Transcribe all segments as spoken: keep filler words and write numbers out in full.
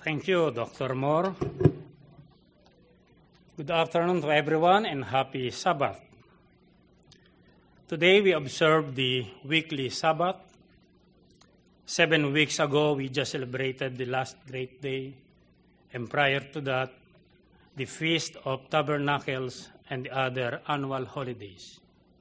Thank you, Doctor Moore. Good afternoon to everyone and happy Sabbath. Today we observe the weekly Sabbath. Seven weeks ago, we just celebrated the last great day, and prior to that, the Feast of Tabernacles and the other annual holidays.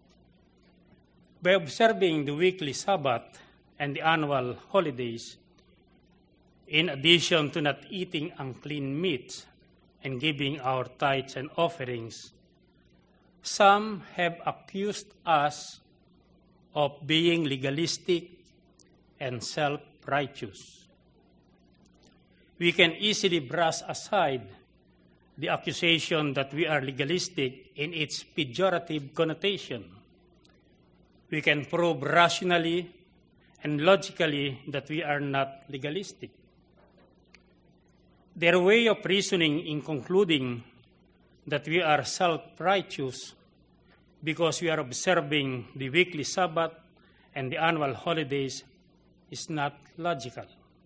By observing the weekly Sabbath and the annual holidays, in addition to not eating unclean meats and giving our tithes and offerings, some have accused us of being legalistic and self-righteous. We can easily brush aside the accusation that we are legalistic in its pejorative connotation. We can prove rationally and logically that we are not legalistic. Their way of reasoning in concluding that we are self-righteous because we are observing the weekly Sabbath and the annual holidays is not logical.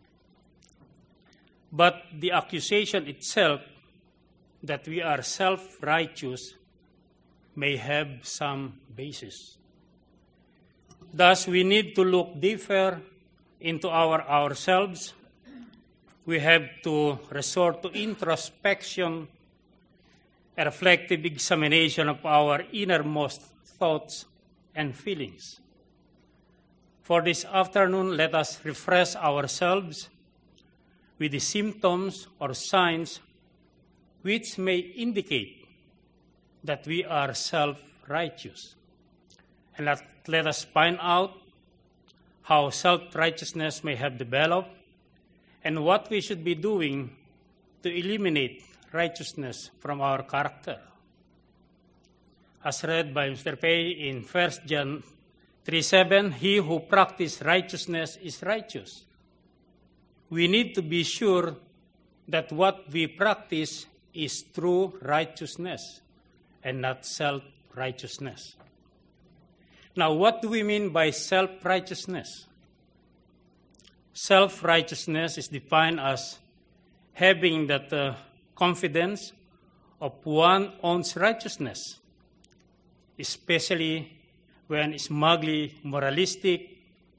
But the accusation itself that we are self-righteous may have some basis. Thus, we need to look deeper into our ourselves. We have to resort to introspection, a reflective examination of our innermost thoughts and feelings. For this afternoon, let us refresh ourselves with the symptoms or signs which may indicate that we are self-righteous. And let, let us find out how self-righteousness may have developed and what we should be doing to eliminate righteousness from our character. As read by Mister Pei in First John three seven, he who practices righteousness is righteous. We need to be sure that what we practice is true righteousness and not self-righteousness. Now, what do we mean by self-righteousness? Self-righteousness is defined as having that uh, confidence of one's own righteousness, especially when smugly moralistic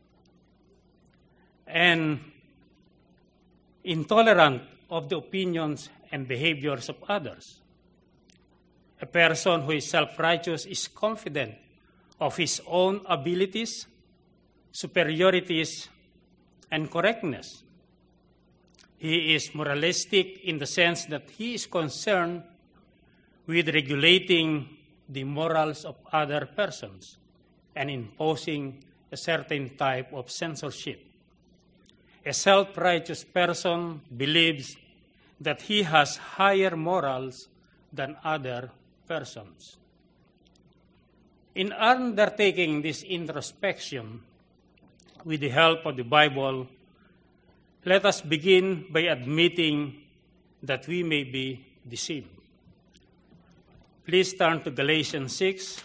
and intolerant of the opinions and behaviors of others. A person who is self-righteous is confident of his own abilities, superiorities, and correctness. He is moralistic in the sense that he is concerned with regulating the morals of other persons and imposing a certain type of censorship. A self-righteous person believes that he has higher morals than other persons. In undertaking this introspection, with the help of the Bible, let us begin by admitting that we may be deceived. Please turn to Galatians six.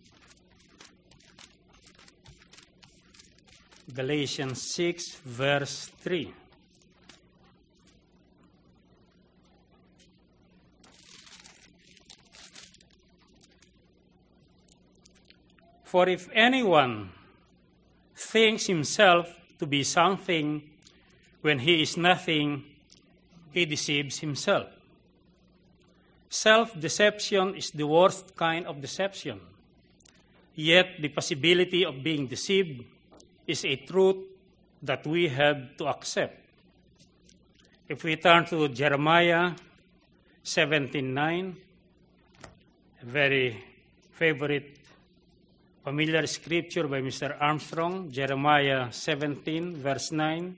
Galatians six, verse three. For if anyone thinks himself to be something when he is nothing, he deceives himself. Self-deception is the worst kind of deception. Yet the possibility of being deceived is a truth that we have to accept. If we turn to Jeremiah seventeen nine, a very favorite familiar scripture by Mister Armstrong, Jeremiah seventeen, verse nine.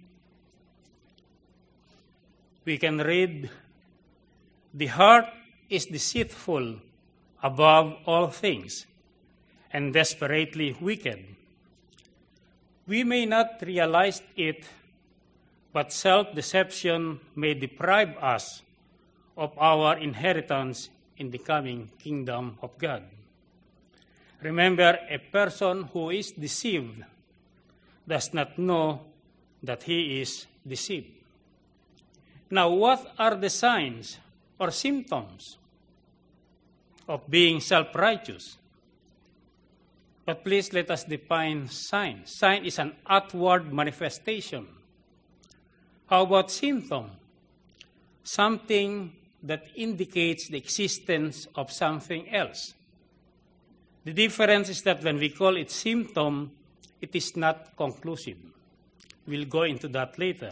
We can read, "The heart is deceitful above all things and desperately wicked. We may not realize it, but self-deception may deprive us of our inheritance in the coming kingdom of God." Remember, a person who is deceived does not know that he is deceived. Now, what are the signs or symptoms of being self-righteous? But please let us define sign. Sign is an outward manifestation. How about symptom? Something that indicates the existence of something else. The difference is that when we call it symptom, it is not conclusive. We'll go into that later.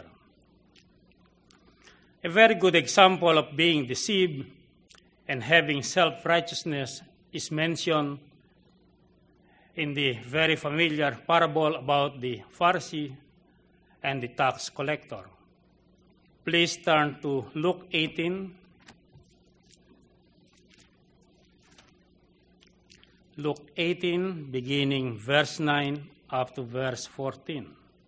A very good example of being deceived and having self-righteousness is mentioned in the very familiar parable about the Pharisee and the tax collector. Please turn to Luke eighteen. Luke eighteen, beginning verse nine up to verse fourteen.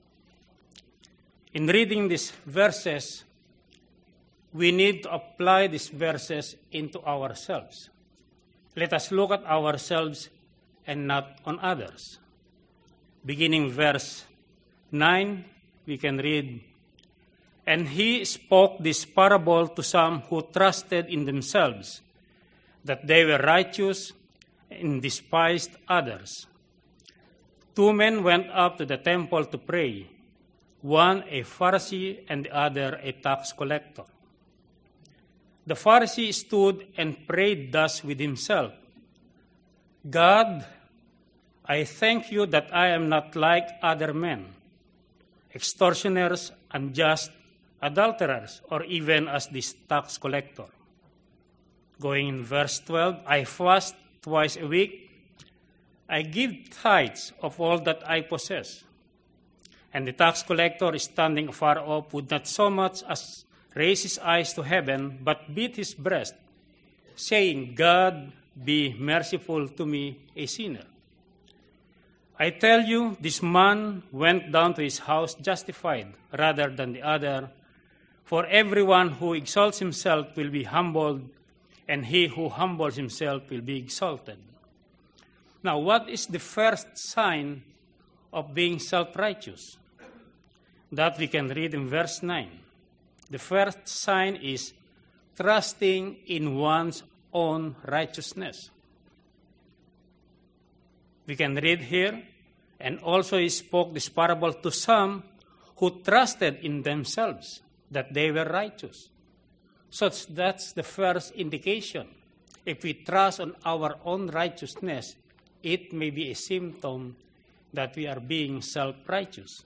In reading these verses, we need to apply these verses into ourselves. Let us look at ourselves and not on others. Beginning verse nine, we can read, "And he spoke this parable to some who trusted in themselves, that they were righteous, and despised others. Two men went up to the temple to pray, one a Pharisee and the other a tax collector. The Pharisee stood and prayed thus with himself, 'God, I thank you that I am not like other men, extortioners, unjust, adulterers, or even as this tax collector.' Going in verse twelve, 'I fast twice a week. I give tithes of all that I possess.' And the tax collector, standing afar off, would not so much as raise his eyes to heaven, but beat his breast, saying, 'God, be merciful to me, a sinner.' I tell you, this man went down to his house justified rather than the other. For everyone who exalts himself will be humbled, and he who humbles himself will be exalted." Now, what is the first sign of being self-righteous? That we can read in verse nine. The first sign is trusting in one's own righteousness. We can read here, "And also he spoke this parable to some who trusted in themselves that they were righteous." So that's the first indication. If we trust on our own righteousness, it may be a symptom that we are being self-righteous.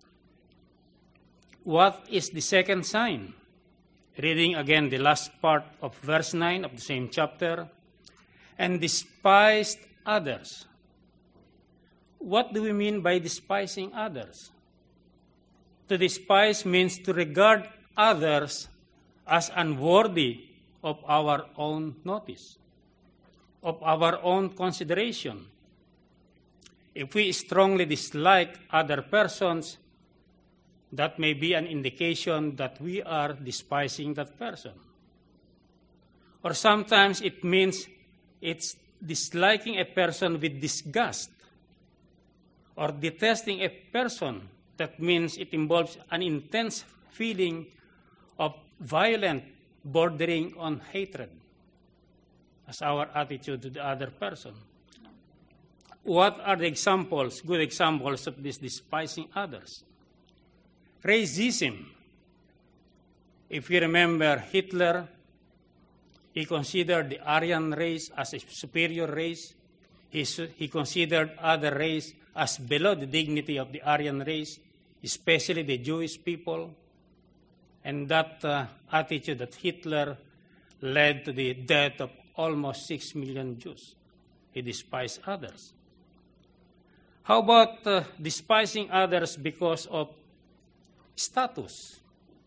What is the second sign? Reading again the last part of verse nine of the same chapter, "And despised others." What do we mean by despising others? To despise means to regard others as unworthy of our own notice, of our own consideration. If we strongly dislike other persons, that may be an indication that we are despising that person. Or sometimes it means it's disliking a person with disgust, or detesting a person. That means it involves an intense feeling of violent, bordering on hatred as our attitude to the other person. What are the examples, good examples of this despising others? Racism. If you remember Hitler, he considered the Aryan race as a superior race. He, he considered other race as below the dignity of the Aryan race, especially the Jewish people. And that uh, attitude that Hitler led to the death of almost six million Jews. He despised others. How about uh, despising others because of status?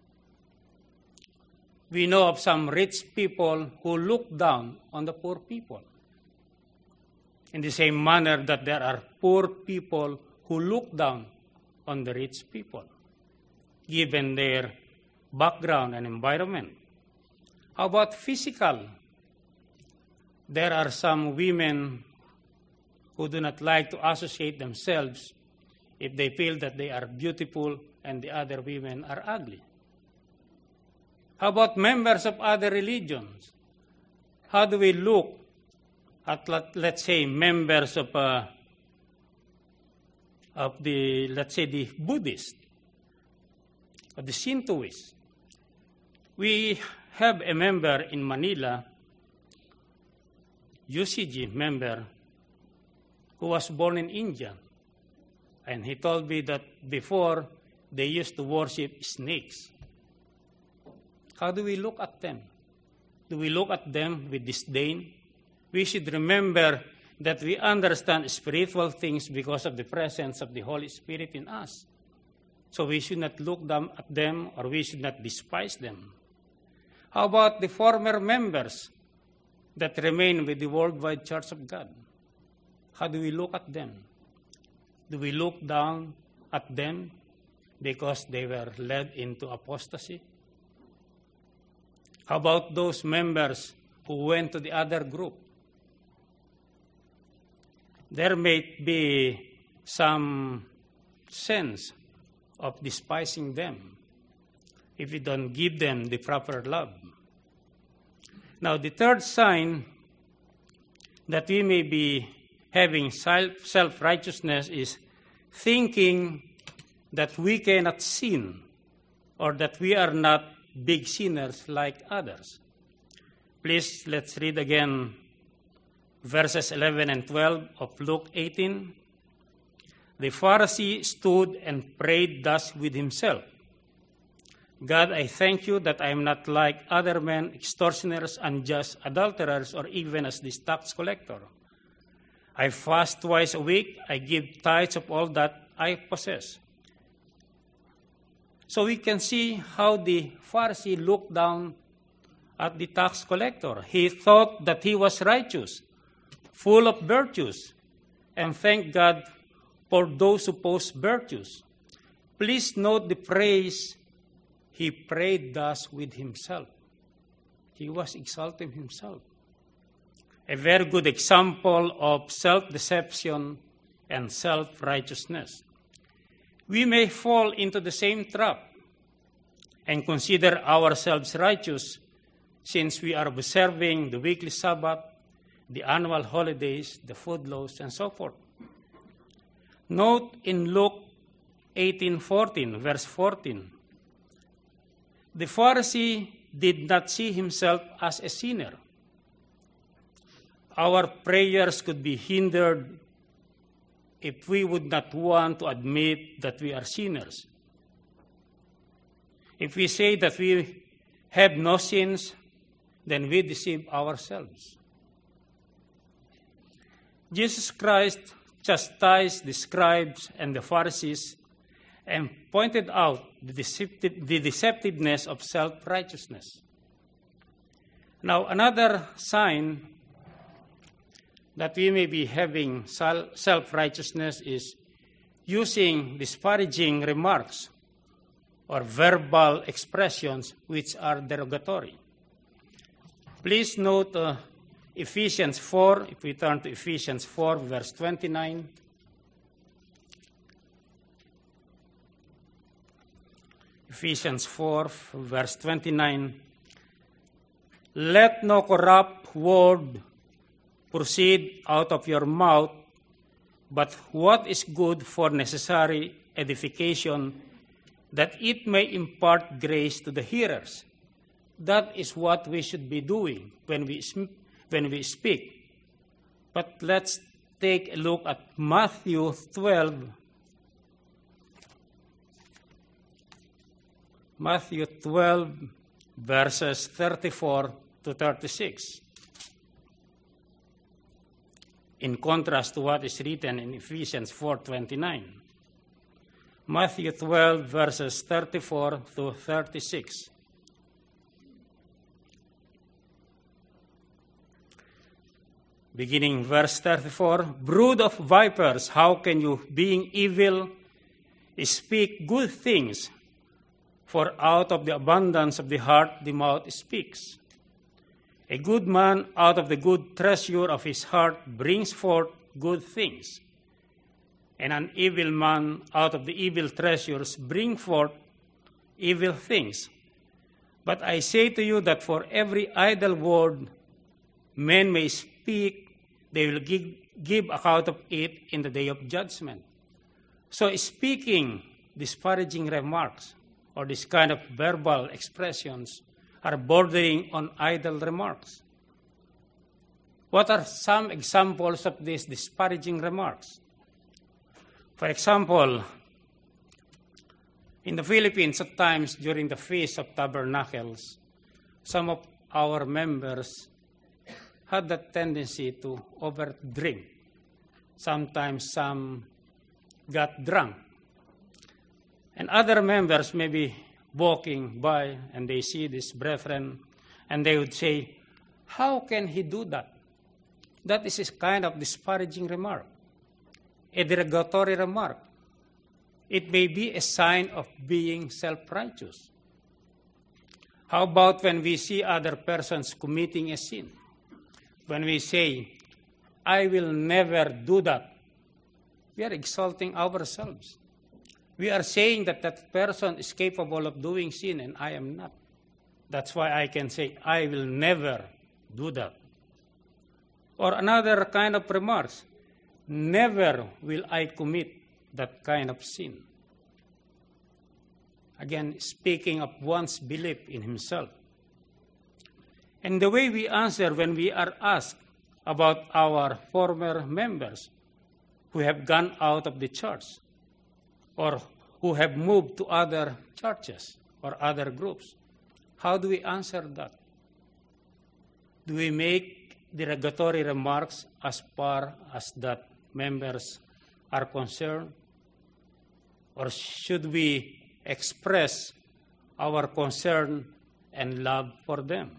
We know of some rich people who look down on the poor people. In the same manner that there are poor people who look down on the rich people, given their background and environment. How about physical? There are some women who do not like to associate themselves if they feel that they are beautiful and the other women are ugly. How about members of other religions? How do we look at, let's say, members of, uh, of the, let's say, the Buddhist, or the Shintoist? We have a member in Manila, U C G member, who was born in India. And he told me that before, they used to worship snakes. How do we look at them? Do we look at them with disdain? We should remember that we understand spiritual things because of the presence of the Holy Spirit in us. So we should not look them at them, or we should not despise them. How about the former members that remain with the Worldwide Church of God? How do we look at them? Do we look down at them because they were led into apostasy? How about those members who went to the other group? There may be some sense of despising them if we don't give them the proper love. Now, the third sign that we may be having self, self-righteousness is thinking that we cannot sin, or that we are not big sinners like others. Please, let's read again verses eleven and twelve of Luke eighteen. The Pharisee stood and prayed thus with himself. God, I thank you that I am not like other men, extortioners, unjust, adulterers, or even as this tax collector. I fast twice a week. I give tithes of all that I possess. So we can see how the Pharisee looked down at the tax collector. He thought that he was righteous, full of virtues, and thank God for those who possess virtues. Please note the praise. He prayed thus with himself. He was exalting himself. A very good example of self-deception and self-righteousness. We may fall into the same trap and consider ourselves righteous since we are observing the weekly Sabbath, the annual holidays, the food laws, and so forth. Note in Luke eighteen fourteen, verse fourteen, the Pharisee did not see himself as a sinner. Our prayers could be hindered if we would not want to admit that we are sinners. If we say that we have no sins, then we deceive ourselves. Jesus Christ chastised the scribes and the Pharisees and pointed out the, deceptive, the deceptiveness of self-righteousness. Now, another sign that we may be having self-righteousness is using disparaging remarks or verbal expressions which are derogatory. Please note uh, Ephesians four, if we turn to Ephesians four, verse twenty-nine. Ephesians four, verse twenty-nine. Let no corrupt word proceed out of your mouth, but what is good for necessary edification, that it may impart grace to the hearers. That is what we should be doing when we when we speak. But let's take a look at Matthew twelve. Matthew twelve, verses thirty-four to thirty-six. In contrast to what is written in Ephesians four twenty-nine. Matthew twelve, verses thirty-four to thirty-six. Beginning verse thirty-four, brood of vipers, how can you, being evil, speak good things? For out of the abundance of the heart the mouth speaks. A good man out of the good treasure of his heart brings forth good things, and an evil man out of the evil treasures brings forth evil things. But I say to you that for every idle word men may speak, they will give, give account of it in the day of judgment. So speaking disparaging remarks or this kind of verbal expressions are bordering on idle remarks. What are some examples of these disparaging remarks? For example, in the Philippines, at times during the Feast of Tabernacles, some of our members had the tendency to overdrink. Sometimes some got drunk. And other members may be walking by and they see this brethren and they would say, how can he do that? That is a kind of disparaging remark, a derogatory remark. It may be a sign of being self-righteous. How about when we see other persons committing a sin? When we say, I will never do that, we are exalting ourselves. We are saying that that person is capable of doing sin and I am not. That's why I can say, I will never do that. Or another kind of remarks, never will I commit that kind of sin. Again, speaking of one's belief in himself. And the way we answer when we are asked about our former members who have gone out of the church or who have moved to other churches or other groups, how do we answer that? Do we make derogatory remarks as far as that members are concerned? Or should we express our concern and love for them?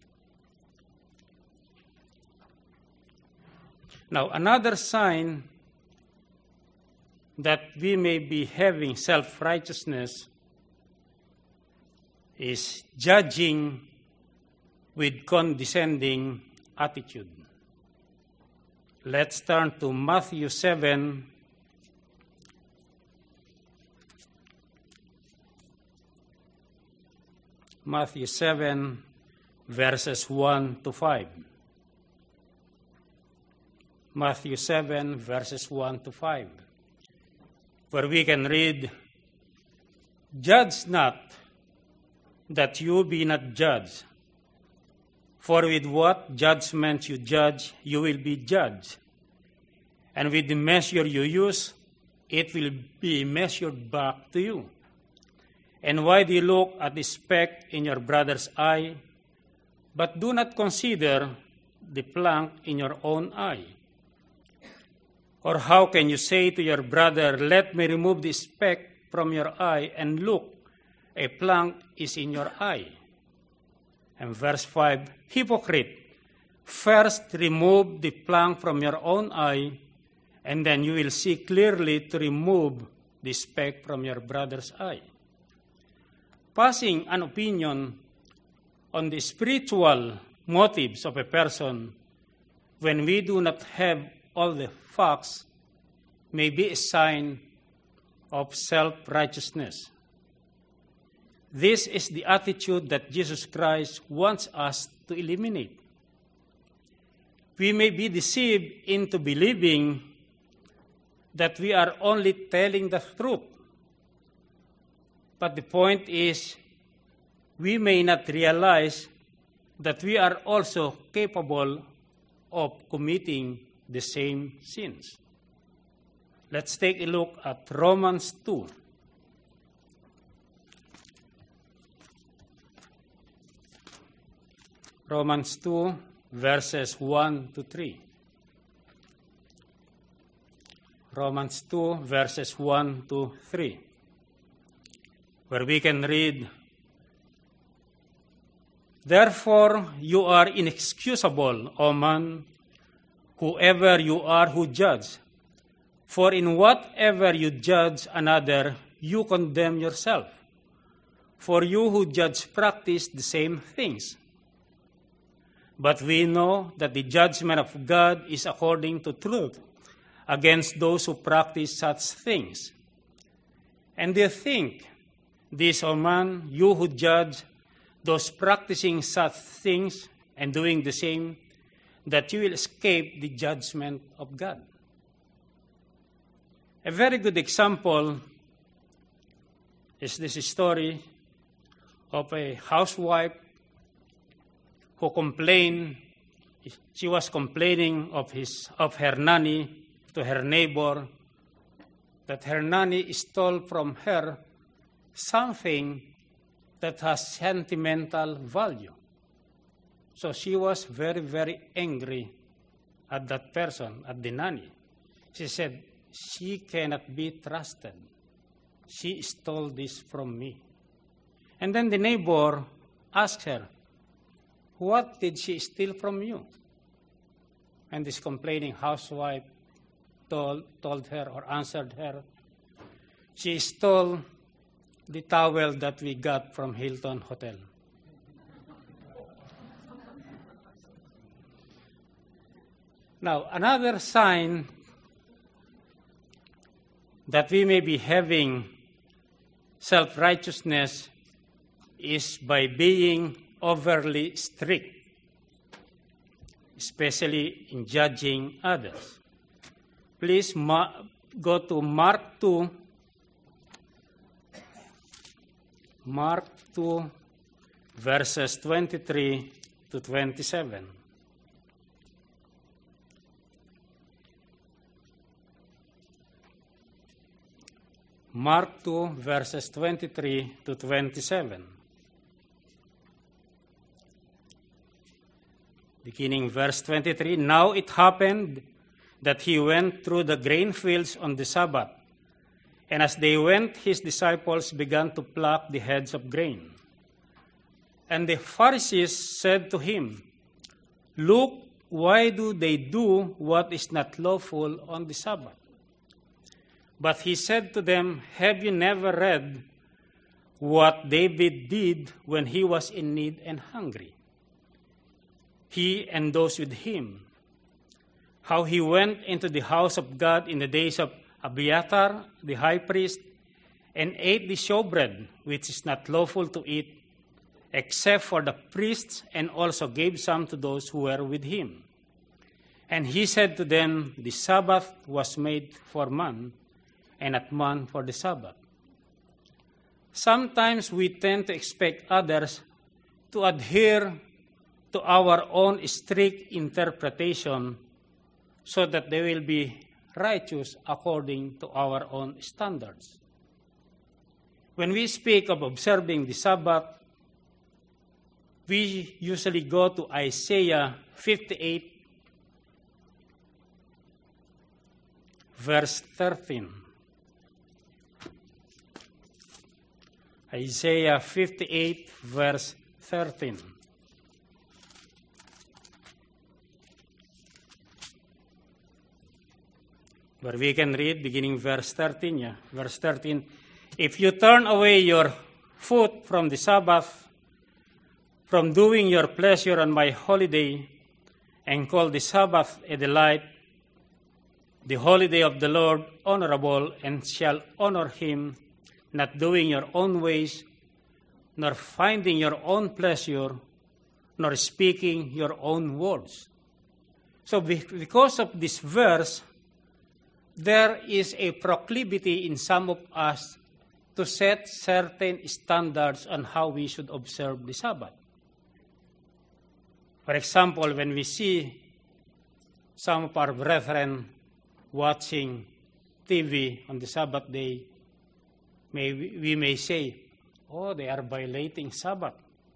Now, another sign that we may be having self-righteousness is judging with condescending attitude. Let's turn to Matthew seven, Matthew seven, verses one to five. Matthew seven, verses one to five, where we can read, Judge not, that you be not judged. For with what judgment you judge, you will be judged. And with the measure you use, it will be measured back to you. And why do you look at the speck in your brother's eye, but do not consider the plank in your own eye? Or how can you say to your brother, let me remove the speck from your eye, and look, a plank is in your eye? And verse five, hypocrite, first remove the plank from your own eye, and then you will see clearly to remove the speck from your brother's eye. Passing an opinion on the spiritual motives of a person when we do not have all the facts may be a sign of self-righteousness. This is the attitude that Jesus Christ wants us to eliminate. We may be deceived into believing that we are only telling the truth. But the point is, we may not realize that we are also capable of committing the same sins. Let's take a look at Romans two. Romans two, verses one to three. Romans two, verses one to three, where we can read, Therefore you are inexcusable, O man, whoever you are who judge. For in whatever you judge another, you condemn yourself. For you who judge practice the same things. But we know that the judgment of God is according to truth against those who practice such things. And do you think this, O man, you who judge, those practicing such things and doing the same, that you will escape the judgment of God. A very good example is this story of a housewife who complained. She was complaining of his of her nanny to her neighbor, that her nanny stole from her something that has sentimental value. So she was very, very angry at that person, at the nanny. She said, she cannot be trusted. She stole this from me. And then the neighbor asked her, what did she steal from you? And this complaining housewife told, told her or answered her, she stole the towel that we got from Hilton Hotel. Now, another sign that we may be having self-righteousness is by being overly strict, especially in judging others. Please ma- go to Mark two, Mark two, verses twenty-three to twenty-seven. Mark two, verses twenty-three to twenty-seven. Beginning verse twenty-three, now it happened that he went through the grain fields on the Sabbath, and as they went, his disciples began to pluck the heads of grain. And the Pharisees said to him, look, why do they do what is not lawful on the Sabbath? But he said to them, have you never read what David did when he was in need and hungry? He and those with him, how he went into the house of God in the days of Abiathar, the high priest, and ate the showbread, which is not lawful to eat, except for the priests, and also gave some to those who were with him. And he said to them, the Sabbath was made for man, and not man for the Sabbath. Sometimes we tend to expect others to adhere to our own strict interpretation so that they will be righteous according to our own standards. When we speak of observing the Sabbath, we usually go to Isaiah fifty-eight, verse thirteen. Isaiah fifty-eight, verse thirteen. Where we can read, beginning verse thirteen, yeah, verse thirteen, if you turn away your foot from the Sabbath, from doing your pleasure on my holiday, and call the Sabbath a delight, the holiday of the Lord honorable, and shall honor him, not doing your own ways, nor finding your own pleasure, nor speaking your own words. So because of this verse, there is a proclivity in some of us to set certain standards on how we should observe the Sabbath. For example, when we see some of our brethren watching T V on the Sabbath day, may, we may say, oh, they are violating Sabbath.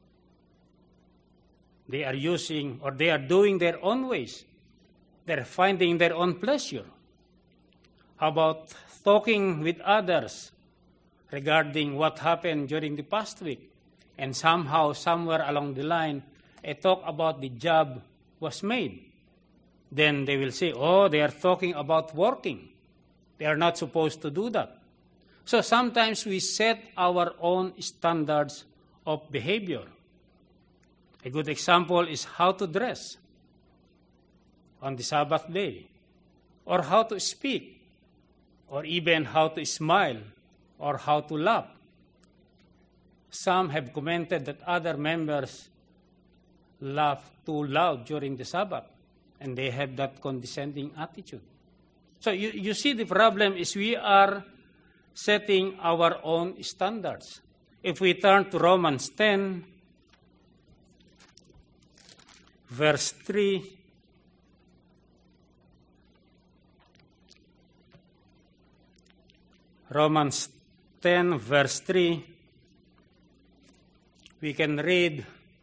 They are using, or they are doing their own ways. They're finding their own pleasure. How about talking with others regarding what happened during the past week? And somehow, somewhere along the line, a talk about the job was made. Then they will say, oh, they are talking about working. They are not supposed to do that. So sometimes we set our own standards of behavior. A good example is how to dress on the Sabbath day, or how to speak, or even how to smile, or how to laugh. Some have commented that other members laugh too loud during the Sabbath, and they have that condescending attitude. So you, you see, the problem is we are setting our own standards. If we turn to Romans ten, verse three, Romans ten, verse three, we can read,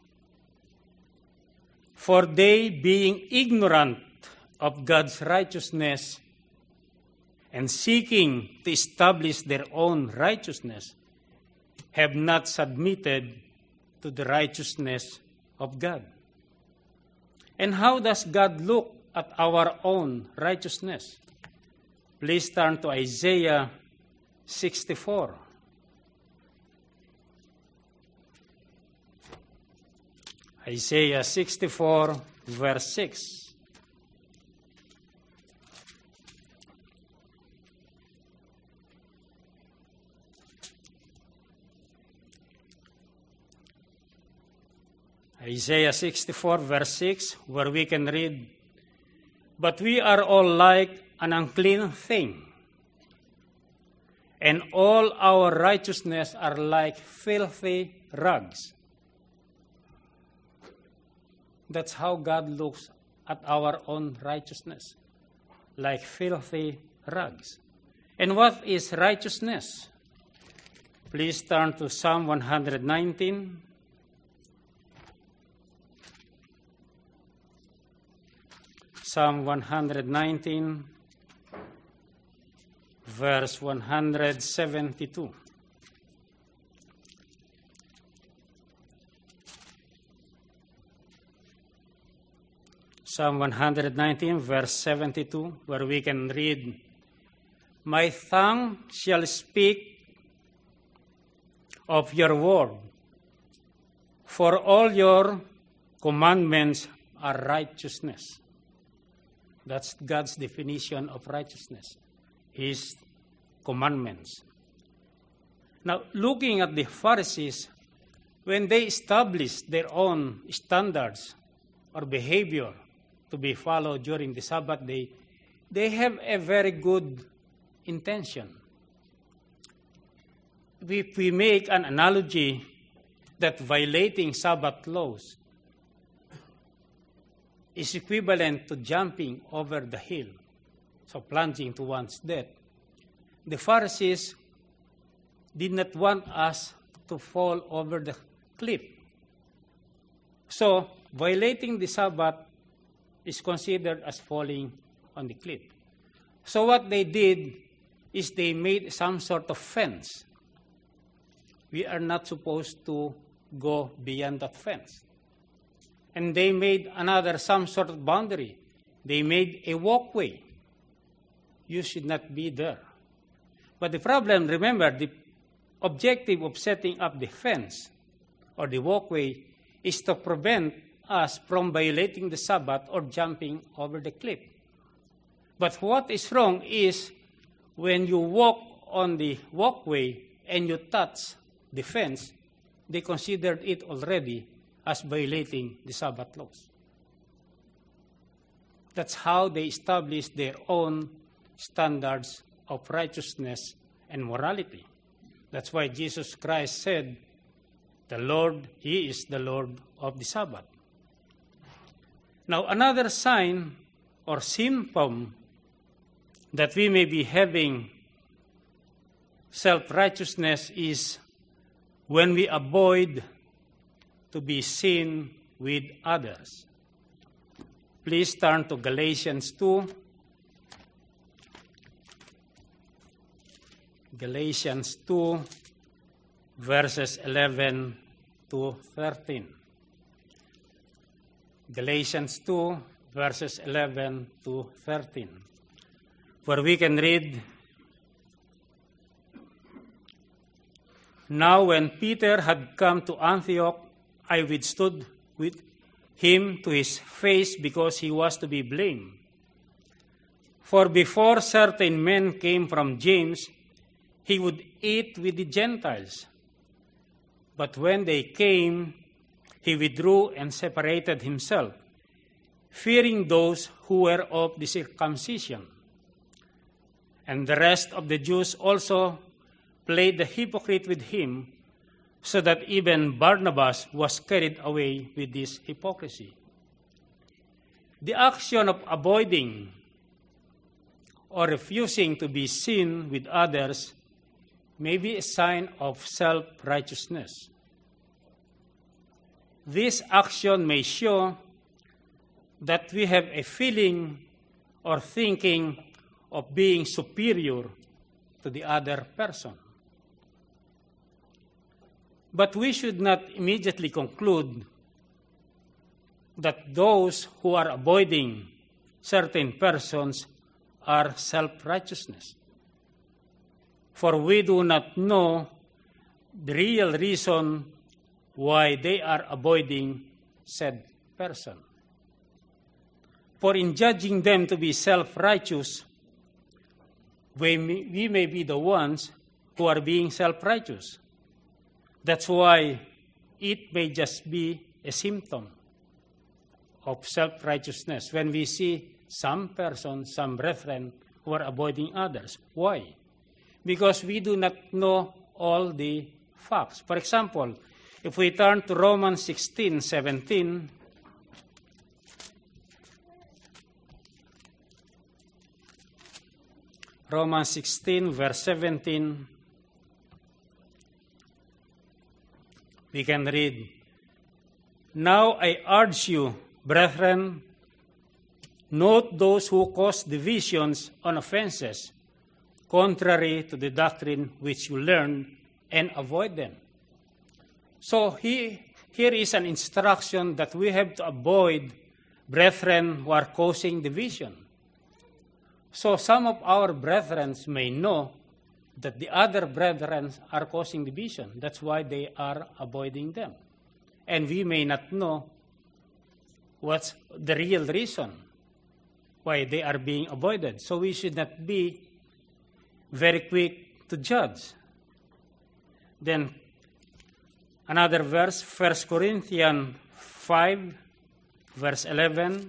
"For they, being ignorant of God's righteousness and seeking to establish their own righteousness, have not submitted to the righteousness of God." And how does God look at our own righteousness? Please turn to Isaiah sixty-four. Isaiah sixty-four, verse six. Isaiah sixty-four, verse six, where we can read, "But we are all like an unclean thing, and all our righteousness are like filthy rags." That's how God looks at our own righteousness, like filthy rags. And what is righteousness? Please turn to Psalm one nineteen. Psalm one nineteen, verse one seventy-two. Psalm one nineteen, verse seventy-two, where we can read, "My tongue shall speak of your word, for all your commandments are righteousness." That's God's definition of righteousness, His commandments. Now, looking at the Pharisees, when they established their own standards or behavior to be followed during the Sabbath day, they have a very good intention. If we make an analogy that violating Sabbath laws is equivalent to jumping over the hill, so plunging to one's death, the Pharisees did not want us to fall over the cliff. So, violating the Sabbath is considered as falling on the cliff. So what they did is they made some sort of fence. We are not supposed to go beyond that fence. And they made another, some sort of boundary. They made a walkway. You should not be there. But the problem, remember, the objective of setting up the fence or the walkway is to prevent us from violating the Sabbath or jumping over the cliff. But what is wrong is when you walk on the walkway and you touch the fence, they considered it already as violating the Sabbath laws. That's how they established their own standards of righteousness and morality. That's why Jesus Christ said, "The Lord, He is the Lord of the Sabbath." Now, another sign or symptom that we may be having self-righteousness is when we avoid to be seen with others. Please turn to Galatians two. Galatians two, verses eleven to thirteen. Galatians two, verses eleven to thirteen, where we can read, "Now when Peter had come to Antioch, I withstood with him to his face because he was to be blamed. For before certain men came from James, he would eat with the Gentiles. But when they came, he withdrew and separated himself, fearing those who were of the circumcision. And the rest of the Jews also played the hypocrite with him, so that even Barnabas was carried away with this hypocrisy. The action of avoiding or refusing to be seen with others may be a sign of self-righteousness. This action may show that we have a feeling or thinking of being superior to the other person. But we should not immediately conclude that those who are avoiding certain persons are self-righteousness. For we do not know the real reason why they are avoiding said person. For in judging them to be self-righteous, we may, we may be the ones who are being self-righteous. That's why it may just be a symptom of self-righteousness when we see some person, some brethren who are avoiding others. Why? Because we do not know all the facts. For example, if we turn to Romans sixteen seventeen, Romans sixteen, verse seventeen, we can read, "Now I urge you, brethren, note those who cause divisions on offenses, contrary to the doctrine which you learned, and avoid them." So he, here is an instruction that we have to avoid brethren who are causing division. So some of our brethren may know that the other brethren are causing division. That's why they are avoiding them. And we may not know what's the real reason why they are being avoided. So we should not be very quick to judge. Then another verse, First Corinthians five, verse eleven.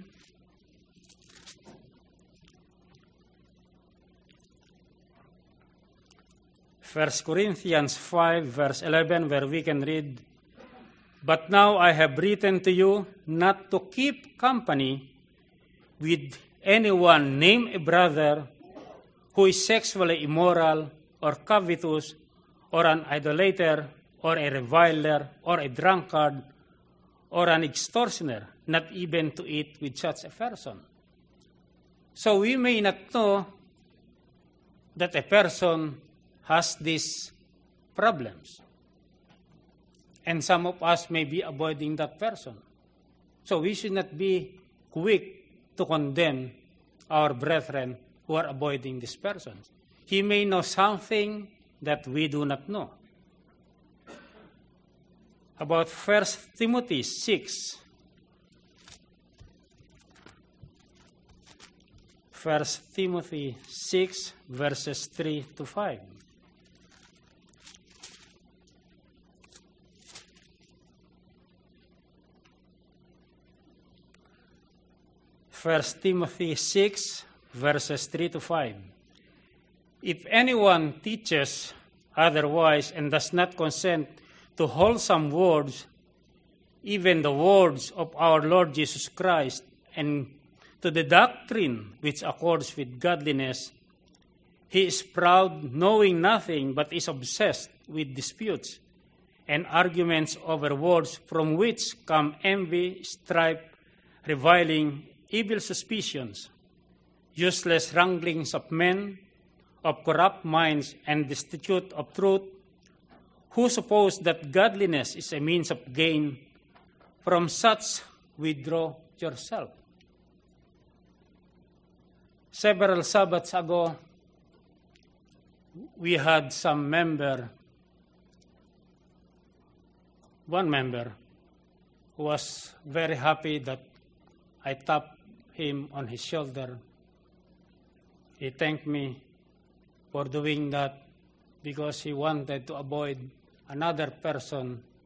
First Corinthians five, verse eleven, where we can read, "But now I have written to you not to keep company with anyone named a brother who is sexually immoral or covetous or an idolater or a reviler or a drunkard or an extortioner, not even to eat with such a person." So we may not know that a person has these problems. And some of us may be avoiding that person. So we should not be quick to condemn our brethren who are avoiding this person. He may know something that we do not know. About First Timothy six. First Timothy six, verses three to five. First Timothy six, verses three to five. "If anyone teaches otherwise and does not consent to wholesome words, even the words of our Lord Jesus Christ, and to the doctrine which accords with godliness, he is proud, knowing nothing, but is obsessed with disputes and arguments over words, from which come envy, strife, reviling, evil suspicions, useless wranglings of men, of corrupt minds, and destitute of truth, who suppose that godliness is a means of gain. From such withdraw yourself." Several Sabbaths ago, we had some member, one member, who was very happy that I tapped him on his shoulder. He thanked me for doing that because he wanted to avoid another person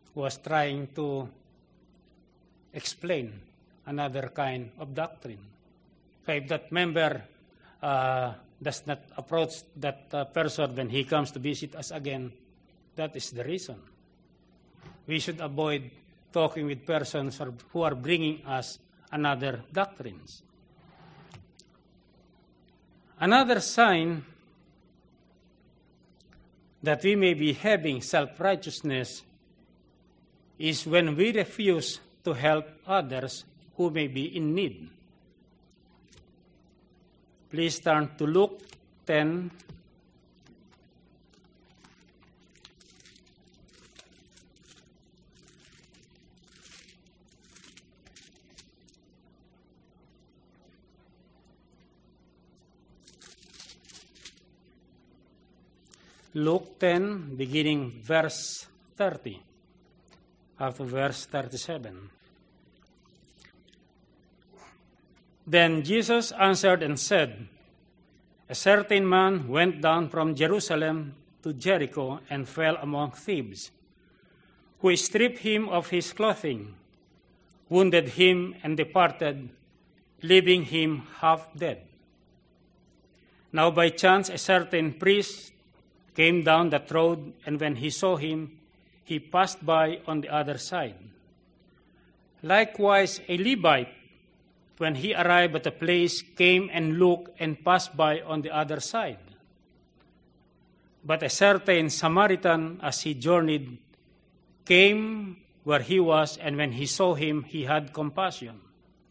was trying to explain another kind of doctrine. So if that member uh, does not approach that uh, person when he comes to visit us again, that is the reason. We should avoid talking with persons who are bringing us another doctrines. Another sign that we may be having self-righteousness is when we refuse to help others who may be in need. Please turn to Luke ten. Luke ten, beginning verse thirty, up to verse thirty-seven. Then Jesus answered and said, A certain man went down from Jerusalem to Jericho and fell among thieves, who stripped him of his clothing, wounded him, and departed, leaving him half dead. Now by chance a certain priest came down that road, and when he saw him, he passed by on the other side. Likewise a Levite, when he arrived at the place, came and looked and passed by on the other side. But a certain Samaritan, as he journeyed, came where he was, and when he saw him, he had compassion.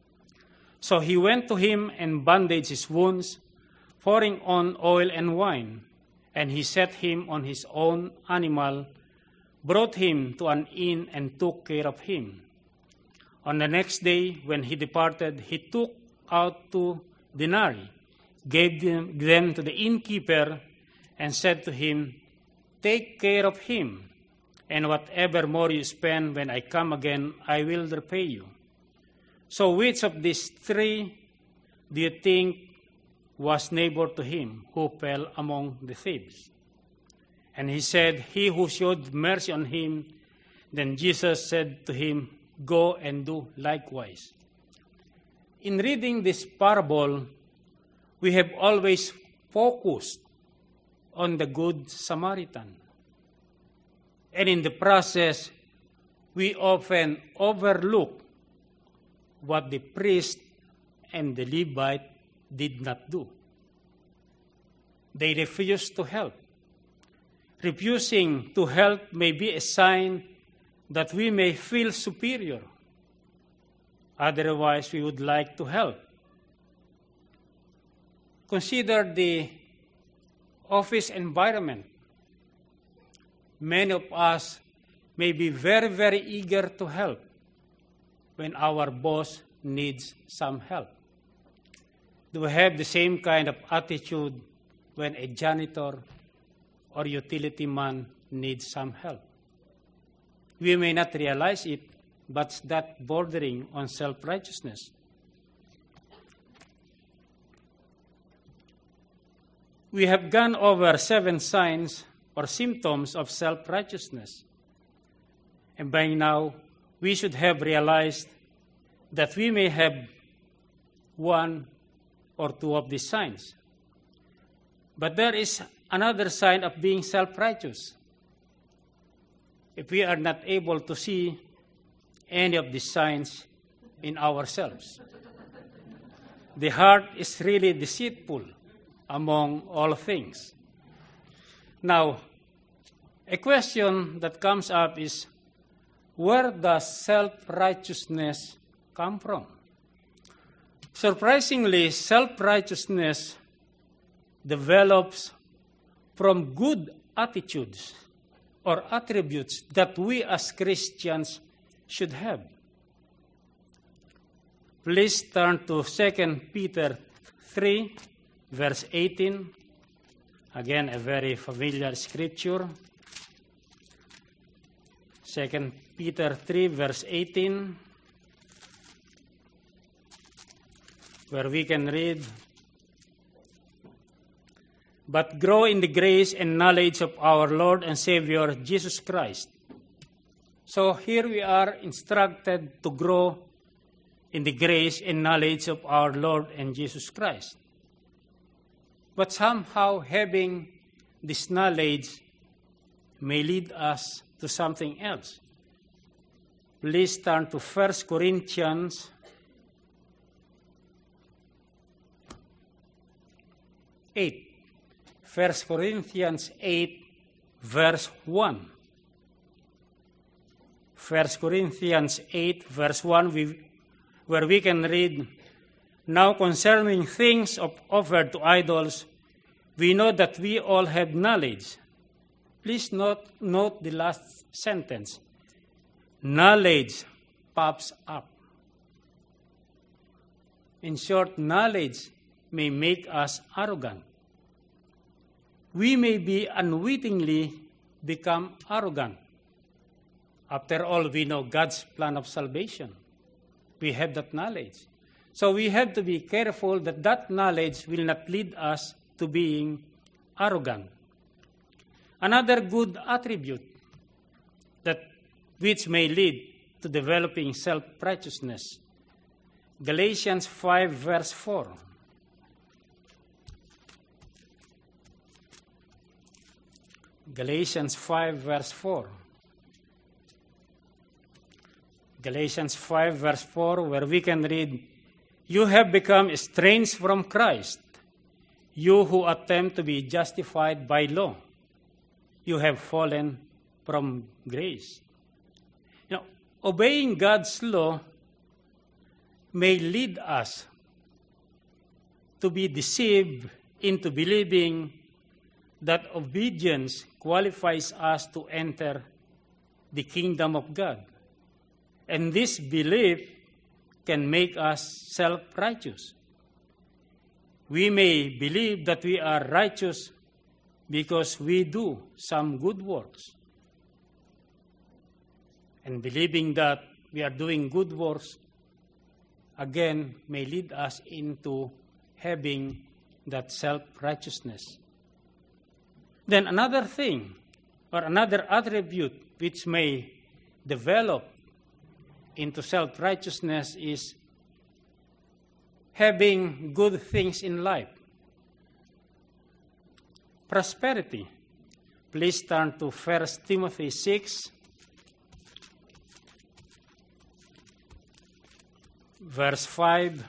So he went to him and bandaged his wounds, pouring on oil and wine. And he set him on his own animal, brought him to an inn, and took care of him. On the next day, when he departed, he took out two denarii, gave them, them to the innkeeper, and said to him, Take care of him, and whatever more you spend when I come again, I will repay you. So which of these three do you think was neighbor to him who fell among the thieves? And he said, He who showed mercy on him. Then Jesus said to him, Go and do likewise. In reading this parable, we have always focused on the Good Samaritan. And in the process, we often overlook what the priest and the Levite did not do. They refused to help. Refusing to help may be a sign that we may feel superior. Otherwise, we would like to help. Consider the office environment. Many of us may be very, very eager to help when our boss needs some help. Do we have the same kind of attitude when a janitor or utility man needs some help? We may not realize it, but that's bordering on self-righteousness. We have gone over seven signs or symptoms of self-righteousness. And by now, we should have realized that we may have one or two of these signs. But there is another sign of being self-righteous. If we are not able to see any of these signs in ourselves. The heart is really deceitful among all things. Now, a question that comes up is, where does self-righteousness come from? Surprisingly, self-righteousness develops from good attitudes or attributes that we as Christians should have. Please turn to Second Peter three, verse eighteen. Again, a very familiar scripture. Second Peter three, verse eighteen, where we can read, But grow in the grace and knowledge of our Lord and Savior, Jesus Christ. So here we are instructed to grow in the grace and knowledge of our Lord and Jesus Christ. But somehow having this knowledge may lead us to something else. Please turn to First Corinthians eight. First Corinthians eight, verse one. First Corinthians eight, verse one, we, where we can read, "Now concerning things of offered to idols, we know that we all have knowledge." Please note, note the last sentence. Knowledge pops up. In short, knowledge may make us arrogant. We may be unwittingly become arrogant. After all, we know God's plan of salvation. We have that knowledge. So we have to be careful that that knowledge will not lead us to being arrogant. Another good attribute that which may lead to developing self-righteousness. Galatians five, verse four. Galatians five, verse four. Galatians five, verse four, where we can read, "You have become estranged from Christ, you who attempt to be justified by law. You have fallen from grace." Now, obeying God's law may lead us to be deceived into believing that obedience qualifies us to enter the kingdom of God. And this belief can make us self-righteous. We may believe that we are righteous because we do some good works. And believing that we are doing good works, again, may lead us into having that self-righteousness. Then another thing, or another attribute which may develop into self-righteousness is having good things in life. Prosperity. Please turn to First Timothy six, verse five.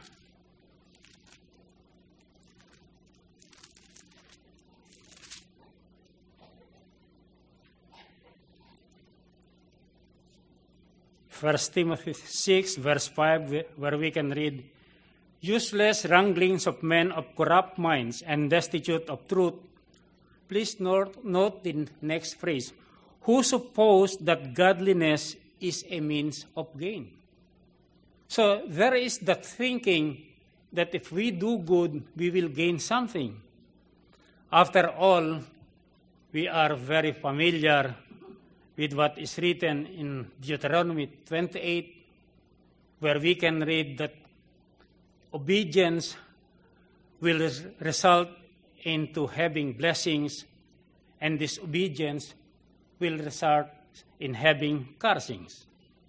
First Timothy six, verse five, where we can read, "Useless wranglings of men of corrupt minds and destitute of truth." Please note, note the next phrase, "who suppose that godliness is a means of gain." So there is that thinking that if we do good, we will gain something. After all, we are very familiar with what is written in Deuteronomy twenty-eight, where we can read that obedience will res- result into having blessings, and disobedience will result in having cursings.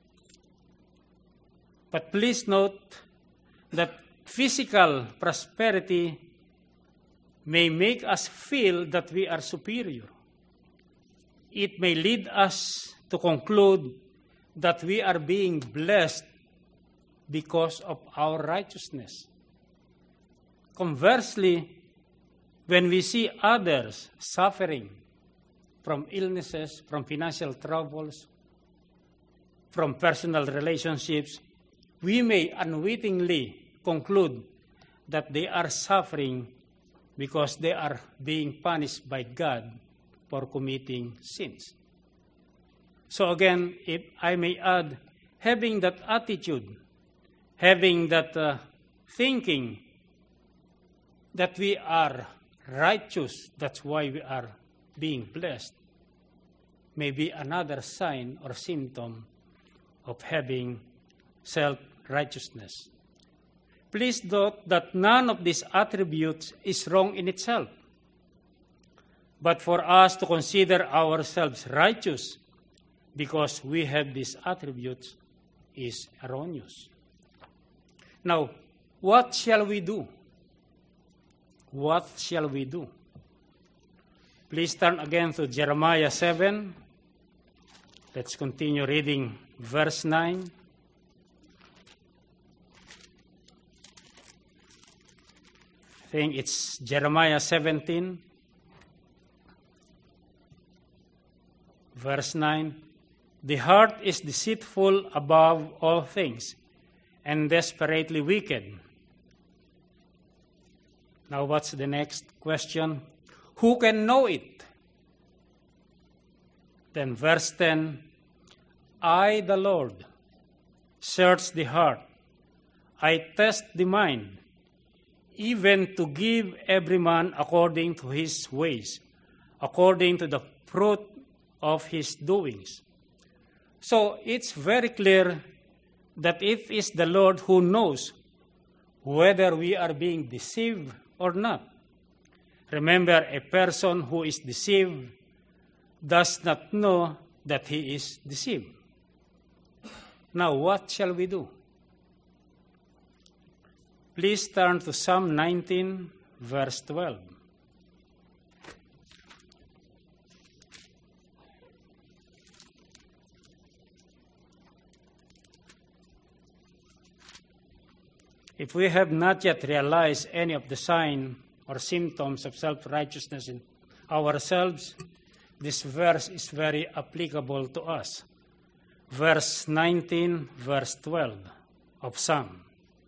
But please note that physical prosperity may make us feel that we are superior. It may lead us to conclude that we are being blessed because of our righteousness. Conversely, when we see others suffering from illnesses, from financial troubles, from personal relationships, we may unwittingly conclude that they are suffering because they are being punished by God for committing sins. So again, if I may add, having that attitude, having that uh, thinking that we are righteous, that's why we are being blessed, may be another sign or symptom of having self-righteousness. Please note that none of these attributes is wrong in itself. But for us to consider ourselves righteous because we have these attributes is erroneous. Now, what shall we do? What shall we do? Please turn again to Jeremiah seven. Let's continue reading verse nine. I think it's Jeremiah seventeen, verse nine. The heart is deceitful above all things and desperately wicked. Now, what's the next question? Who can know it? Then verse ten, I, the Lord, search the heart. I test the mind, even to give every man according to his ways, according to the fruit of his doings. So it's very clear that it is the Lord who knows whether we are being deceived or not. Remember, a person who is deceived does not know that he is deceived. Now, what shall we do? Please turn to Psalm nineteen, verse twelve. If we have not yet realized any of the signs or symptoms of self-righteousness in ourselves, this verse is very applicable to us. Verse nineteen, verse twelve of Psalm,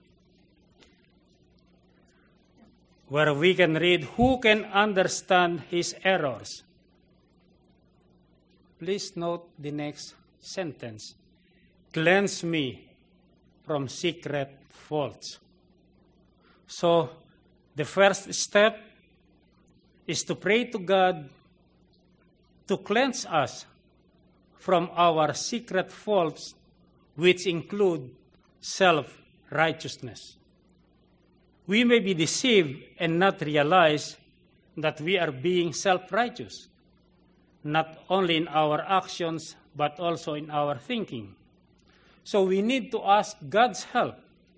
where we can read, who can understand his errors? Please note the next sentence. Cleanse me from secret faults. So, the first step is to pray to God to cleanse us from our secret faults, which include self-righteousness. We may be deceived and not realize that we are being self-righteous, not only in our actions, but also in our thinking. So we need to ask God's help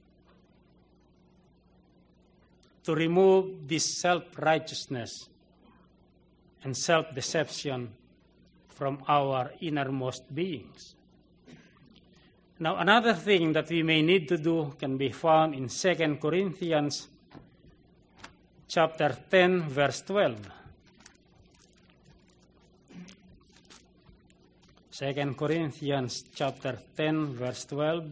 to remove this self-righteousness and self-deception from our innermost beings. Now, another thing that we may need to do can be found in Second Corinthians chapter ten, verse twelve. Second Corinthians chapter ten, verse twelve.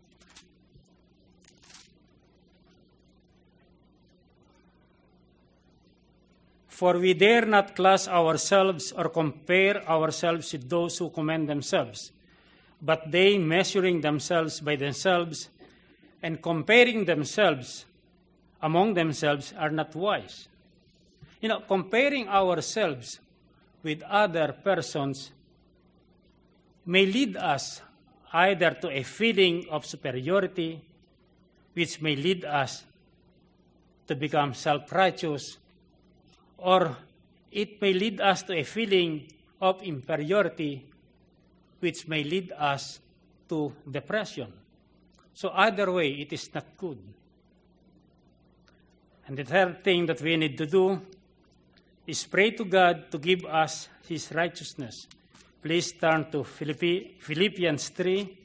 For we dare not class ourselves or compare ourselves with those who commend themselves, but they, measuring themselves by themselves and comparing themselves among themselves, are not wise. You know, comparing ourselves with other persons may lead us either to a feeling of superiority, which may lead us to become self-righteous, or it may lead us to a feeling of inferiority, which may lead us to depression. So either way, it is not good. And the third thing that we need to do is pray to God to give us His righteousness. Please turn to Philippi, Philippians three.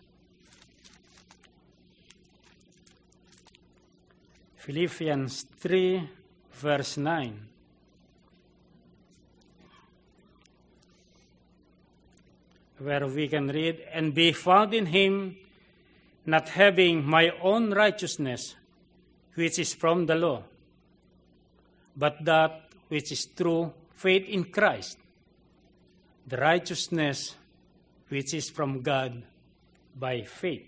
Philippians three, verse nine. Where we can read, and be found in Him, not having my own righteousness, which is from the law, but that which is through faith in Christ, the righteousness which is from God by faith.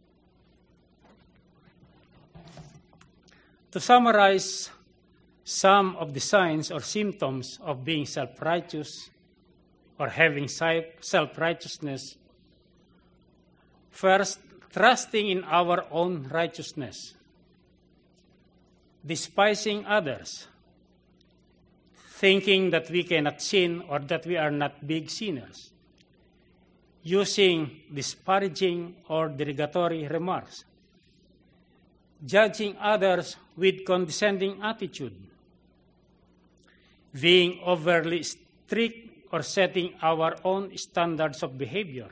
To summarize some of the signs or symptoms of being self-righteous or having self-righteousness, first, trusting in our own righteousness, despising others, thinking that we cannot sin or that we are not big sinners, using disparaging or derogatory remarks, judging others with condescending attitude, being overly strict or setting our own standards of behavior,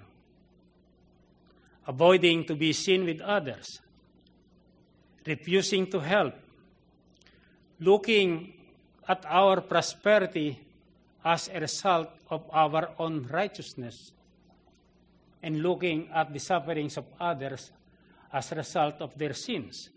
avoiding to be seen with others, refusing to help, looking at our prosperity as a result of our own righteousness, and looking at the sufferings of others as a result of their sins.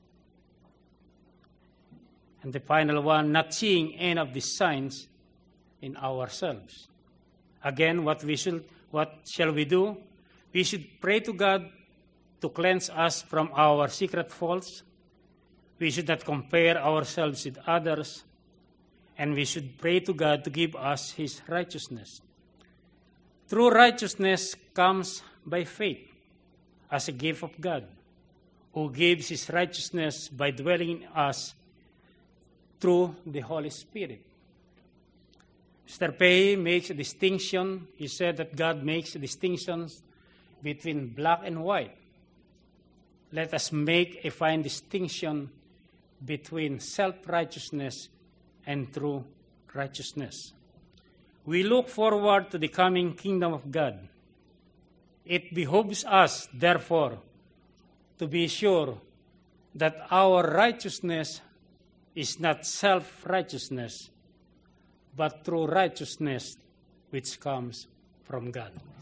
And the final one, not seeing any of these signs in ourselves. Again, what we should, what shall we do? We should pray to God to cleanse us from our secret faults. We should not compare ourselves with others, and we should pray to God to give us His righteousness. True righteousness comes by faith as a gift of God, who gives His righteousness by dwelling in us through the Holy Spirit. Mister Pei makes a distinction. He said that God makes distinctions between black and white. Let us make a fine distinction between self-righteousness and true righteousness. We look forward to the coming kingdom of God. It behooves us, therefore, to be sure that our righteousness is not self-righteousness, but true righteousness which comes from God.